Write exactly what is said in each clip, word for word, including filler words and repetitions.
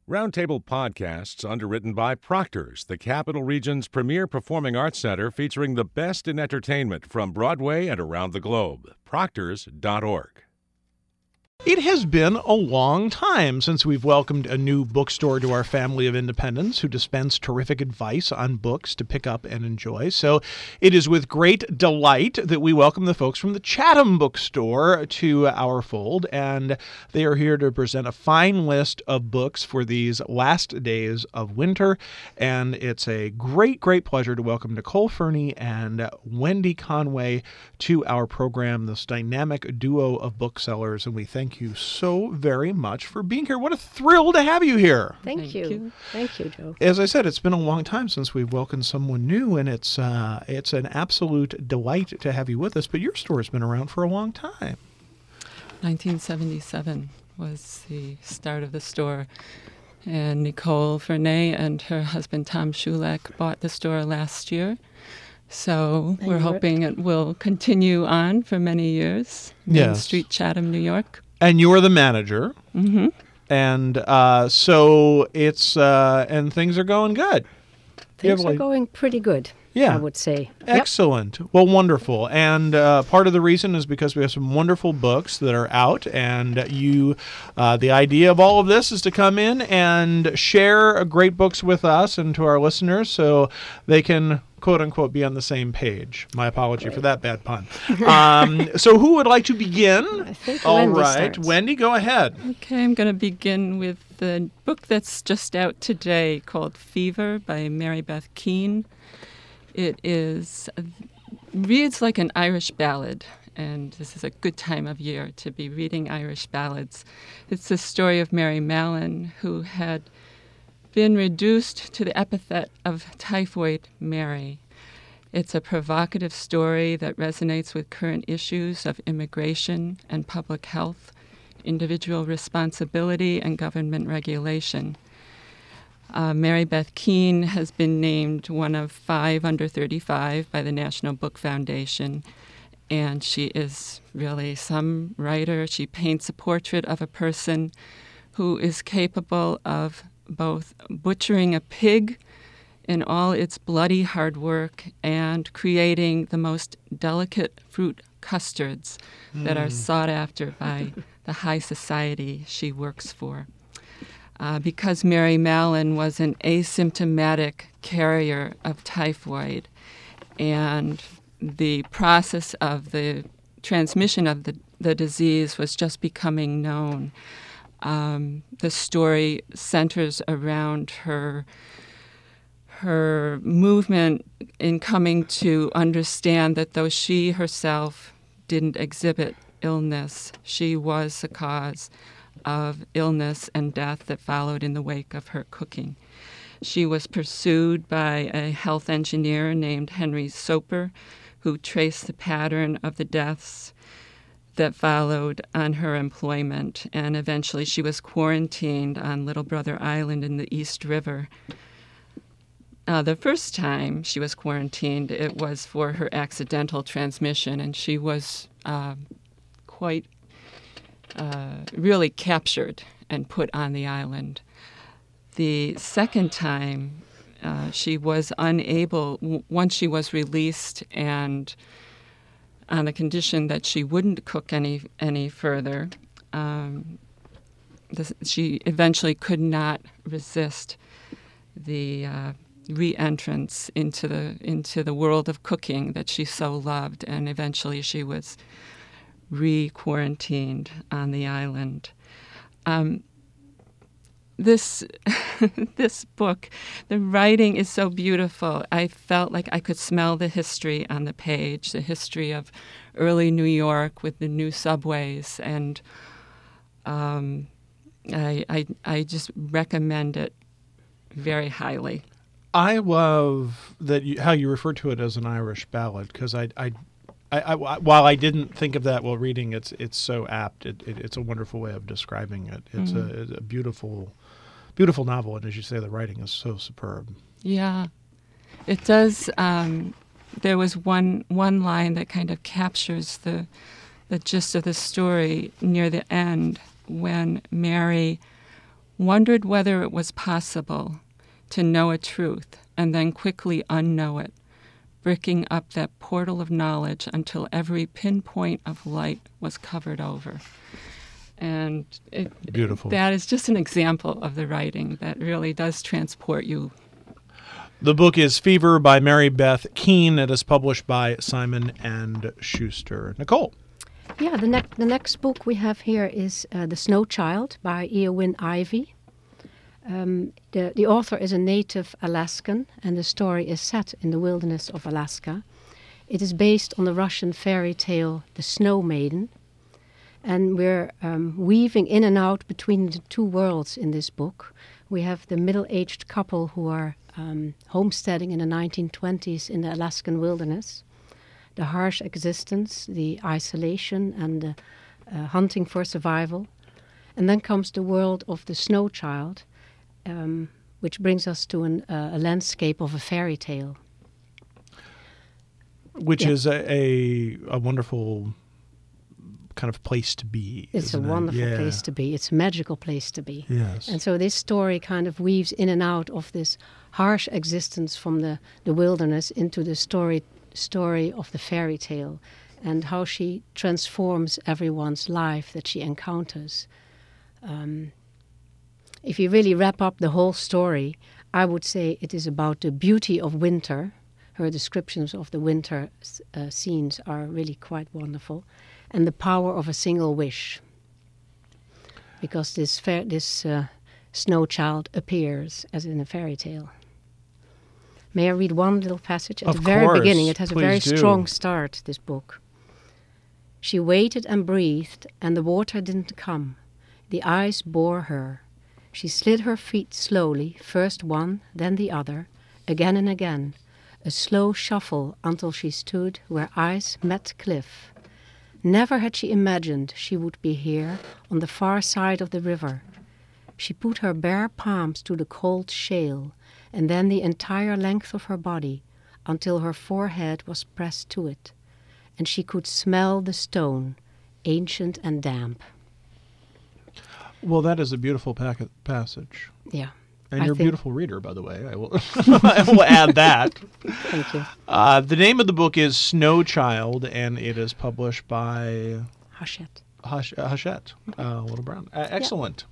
Roundtable Podcasts, underwritten by Proctor's, the Capital Region's premier performing arts center featuring the best in entertainment from Broadway and around the globe. Proctors dot org. It has been a long time since we've welcomed a new bookstore to our family of independents who dispense terrific advice on books to pick up and enjoy. So it is with great delight that we welcome the folks from the Chatham Bookstore to our fold, and they are here to present a fine list of books for these last days of winter. And it's a great, great pleasure to welcome Nicole Fernie and Wendy Conway to our program, this dynamic duo of booksellers, and we thank Thank you so very much for being here. What a thrill to have you here. Thank, Thank you. you. Thank you, Joe. As I said, it's been a long time since we've welcomed someone new, and it's uh, it's an absolute delight to have you with us. But your store's been around for a long time. nineteen seventy-seven was the start of the store. And Nicole Fernie and her husband Tom Shulak bought the store last year. So And we're you're- hoping it will continue on for many years. Main Yes. Street, Chatham, New York. And you're the manager. Mm-hmm. And uh, so it's, uh, and things are going good. You have, Things are like- going pretty good, Yeah. I would say. Yep. Excellent. Well, wonderful. And uh, part of the reason is because we have some wonderful books that are out, and you, uh, the idea of all of this is to come in and share great books with us and to our listeners so they can, quote unquote, be on the same page. My apology for that bad pun. Um, so who would like to begin? I think All Wendy right. starts. Wendy, go ahead. Okay, I'm going to begin with the book that's just out today called Fever by Mary Beth Keane. It is reads like an Irish ballad, and this is a good time of year to be reading Irish ballads. It's the story of Mary Mallon, who had been reduced to the epithet of Typhoid Mary. It's a provocative story that resonates with current issues of immigration and public health, individual responsibility, and government regulation. Uh, Mary Beth Keane has been named one of five under thirty-five by the National Book Foundation, and she is really some writer. She paints a portrait of a person who is capable of both butchering a pig in all its bloody hard work and creating the most delicate fruit custards mm. that are sought after by the high society she works for. Uh, because Mary Mallon was an asymptomatic carrier of typhoid, and the process of the transmission of the, the disease was just becoming known. Um, the story centers around her her movement in coming to understand that though she herself didn't exhibit illness, she was the cause of illness and death that followed in the wake of her cooking. She was pursued by a health engineer named Henry Soper, who traced the pattern of the deaths that followed on her employment, and eventually she was quarantined on Little Brother Island in the East River. Uh, the first time she was quarantined, it was for her accidental transmission, and she was uh, quite uh, really captured and put on the island. The second time, uh, she was unable, w- once she was released and on the condition that she wouldn't cook any any further, um, this, she eventually could not resist the uh, re-entrance into the into the world of cooking that she so loved, and eventually she was re-quarantined on the island. Um, this this book, the writing is so beautiful. I felt like I could smell the history on the page, the history of early New York with the new subways, and um, I, I I just recommend it very highly. I love that you, how you refer to it as an Irish ballad, because I, I, I, I, while I didn't think of that while reading, it's it's so apt. It, it, it's a wonderful way of describing it. It's, Mm-hmm. a, it's a beautiful, beautiful novel, and as you say, the writing is so superb. Yeah, it does. Um, there was one one line that kind of captures the the gist of the story near the end, when Mary wondered whether it was possible to know a truth and then quickly unknow it, bricking up that portal of knowledge until every pinpoint of light was covered over. And it, Beautiful. that is just an example of the writing that really does transport you. The book is Fever by Mary Beth Keane. It is published by Simon and Schuster. Nicole. Yeah, the, ne- the next book we have here is uh, The Snow Child by Eowyn Ivey. Um, the, the author is a native Alaskan, and the story is set in the wilderness of Alaska. It is based on the Russian fairy tale The Snow Maiden, and we're um, weaving in and out between the two worlds in this book. We have the middle-aged couple who are um, homesteading in the nineteen twenties in the Alaskan wilderness, the harsh existence, the isolation, and the uh, hunting for survival. And then comes the world of the Snow Child, um, which brings us to an, uh, a landscape of a fairy tale. Which Yeah. is a, a a wonderful kind of place to be. It's a isn't it? wonderful Yeah. place to be. It's a magical place to be. Yes. And so this story kind of weaves in and out of this harsh existence from the, the wilderness into the story story of the fairy tale, and how she transforms everyone's life that she encounters. Um, if you really wrap up the whole story, I would say it is about the beauty of winter. Her descriptions of the winter uh, scenes are really quite wonderful, and the power of a single wish. Because this fa- this uh, snow child appears as in a fairy tale. May I read one little passage? At Of the very course. beginning, it has a very Please do. strong start, this book. She waited and breathed, and the water didn't come. The ice bore her. She slid her feet slowly, first one, then the other, again and again, a slow shuffle until she stood where ice met cliff. Never had she imagined she would be here, on the far side of the river. She put her bare palms to the cold shale, and then the entire length of her body, until her forehead was pressed to it, and she could smell the stone, ancient and damp. Well, that is a beautiful packet passage. Yeah. And I you're a think- beautiful reader, by the way. I will, I will add that. Thank you. Uh, the name of the book is Snow Child, and it is published by Hachette. Hush, uh, Hachette, uh, Little Brown. Uh, excellent.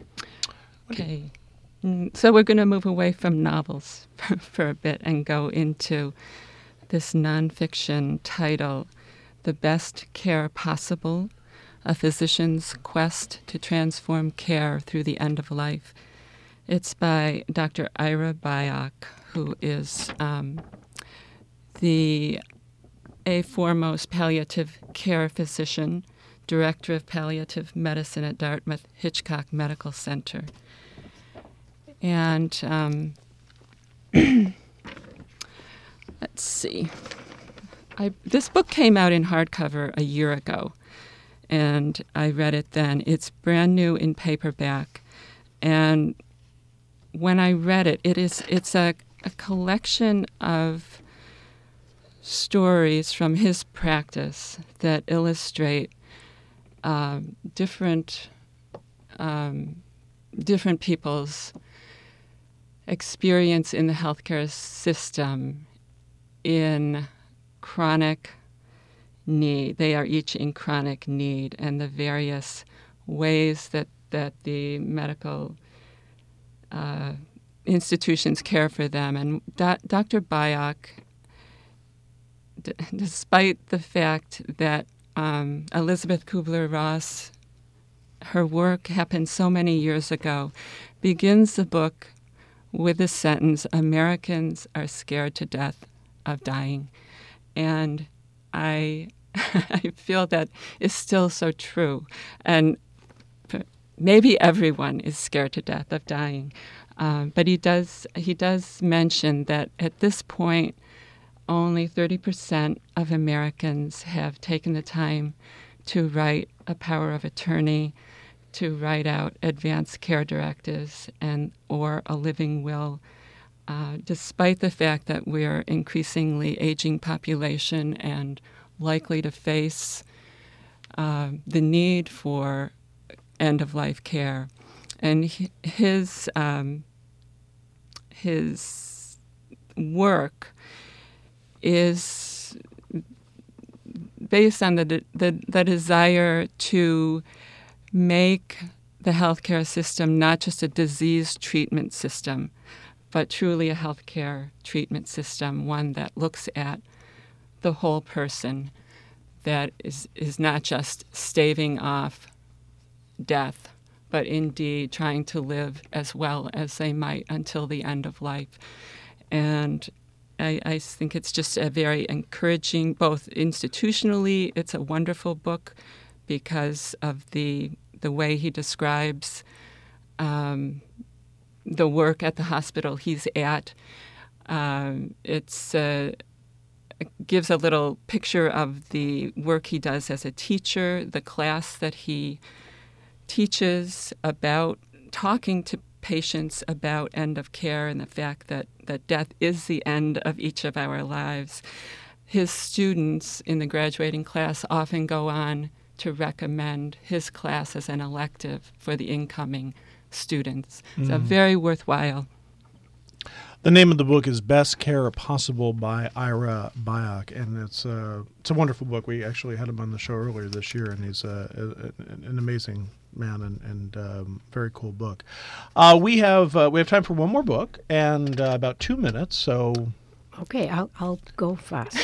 Okay. Mm, So we're going to move away from novels for a bit and go into this nonfiction title, The Best Care Possible, A Physician's Quest to Transform Care Through the End of Life. It's by Doctor Ira Byock, who is um, the a foremost palliative care physician, director of palliative medicine at Dartmouth Hitchcock Medical Center. And um, let's see. I, this book came out in hardcover a year ago, and I read it then. It's brand new in paperback, and when I read it, it is it's a, a collection of stories from his practice that illustrate um, different um, different people's experience in the healthcare system in chronic need. They are each in chronic need, and the various ways that, that the medical uh, institutions care for them. And Do- Doctor Byock, d- despite the fact that um, Elizabeth Kubler-Ross, her work happened so many years ago, begins the book with the sentence, "Americans are scared to death of dying." And I I feel that is still so true. And maybe everyone is scared to death of dying. Um, but he does he does mention that at this point, only thirty percent of Americans have taken the time to write a power of attorney, to write out advanced care directives and or a living will, uh, despite the fact that we're increasingly aging population and likely to face uh, the need for end-of-life care. And he, his um, his work is based on the, the the desire to make the healthcare system not just a disease treatment system, but truly a healthcare treatment system, one that looks at the whole person, that is, is not just staving off death, but indeed trying to live as well as they might until the end of life. And I, I think it's just a very encouraging, both institutionally, it's a wonderful book because of the the way he describes um, the work at the hospital he's at. Um, it's uh, it gives a little picture of the work he does as a teacher, the class that he teaches about talking to patients about end of care and the fact that, that death is the end of each of our lives. His students in the graduating class often go on to recommend his class as an elective for the incoming students. Mm. So very worthwhile. The name of the book is Best Care Possible by Ira Byock, and it's uh, it's a wonderful book. We actually had him on the show earlier this year, and he's uh, a, an amazing man and, and um, very cool book. Uh, we have uh, we have time for one more book and uh, about two minutes, so... Okay, I'll I'll go fast.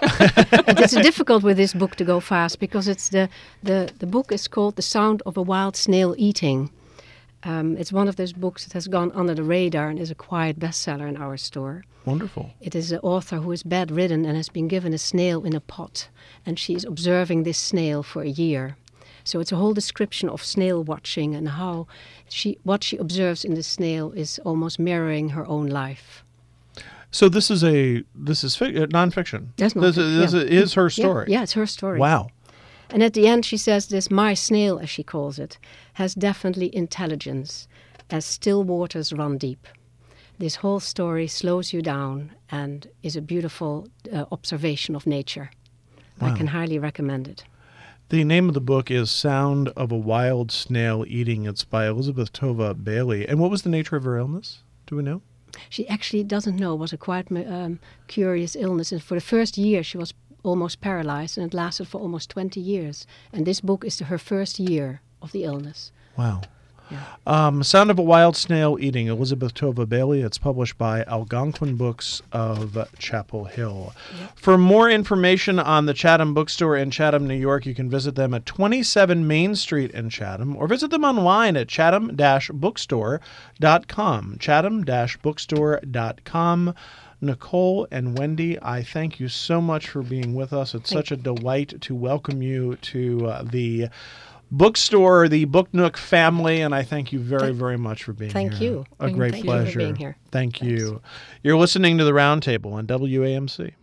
It's difficult with this book to go fast because it's the, the, the book is called The Sound of a Wild Snail Eating. Um, it's one of those books that has gone under the radar and is a quiet bestseller in our store. Wonderful. It is an author who is bedridden and has been given a snail in a pot, and she's observing this snail for a year. So it's a whole description of snail watching and how she what she observes in the snail is almost mirroring her own life. So this is a this is fic- uh, nonfiction. That's not this, is, yeah. this is her story. Yeah, yeah, it's her story. Wow. And at the end, she says this: "My snail, as she calls it, has definitely intelligence, as still waters run deep." This whole story slows you down and is a beautiful uh, observation of nature. Wow. I can highly recommend it. The name of the book is Sound of a Wild Snail Eating. It's by Elizabeth Tova Bailey. And what was the nature of her illness? Do we know? She actually doesn't know. It was a quite um, curious illness. And for the first year, she was almost paralyzed, and it lasted for almost twenty years. And this book is her first year of the illness. Wow. Yeah. Um, Sound of a Wild Snail Eating, Elizabeth Tova Bailey. It's published by Algonquin Books of Chapel Hill. Yep. For more information on the Chatham Bookstore in Chatham, New York, you can visit them at twenty-seven Main Street in Chatham, or visit them online at chatham dash bookstore dot com. chatham dash bookstore dot com. Nicole and Wendy, I thank you so much for being with us. It's thank such a delight to welcome you to uh, the bookstore, the Book Nook family, and I thank you very, very much for being thank here. You. A great thank pleasure. you for being here. Thank Thanks. you. You're listening to The Roundtable on W A M C.